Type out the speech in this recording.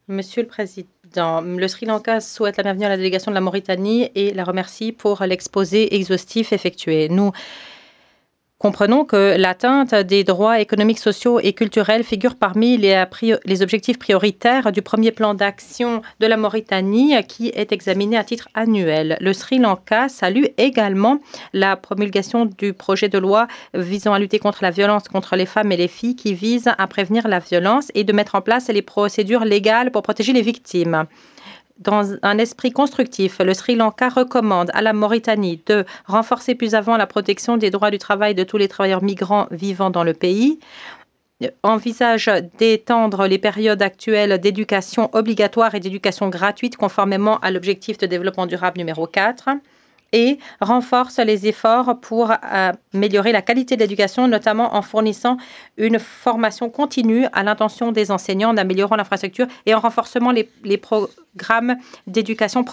Monsieur le Président, le Sri Lanka souhaite la bienvenue à la délégation de la Mauritanie et la remercie pour l'exposé exhaustif effectué. Nous comprenons que l'atteinte des droits économiques, sociaux et culturels figure parmi les objectifs prioritaires du premier plan d'action de la Mauritanie qui est examiné à titre annuel. Le Sri Lanka salue également la promulgation du projet de loi visant à lutter contre la violence contre les femmes et les filles qui vise à prévenir la violence et de mettre en place les procédures légales pour protéger les victimes. Dans un esprit constructif, le Sri Lanka recommande à la Mauritanie de renforcer plus avant la protection des droits du travail de tous les travailleurs migrants vivant dans le pays, envisage d'étendre les périodes actuelles d'éducation obligatoire et d'éducation gratuite conformément à l'objectif de développement durable numéro 4 et renforce les efforts pour améliorer la qualité de l'éducation, notamment en fournissant une formation continue à l'intention des enseignants, en améliorant l'infrastructure et en renforçant les programmes d'éducation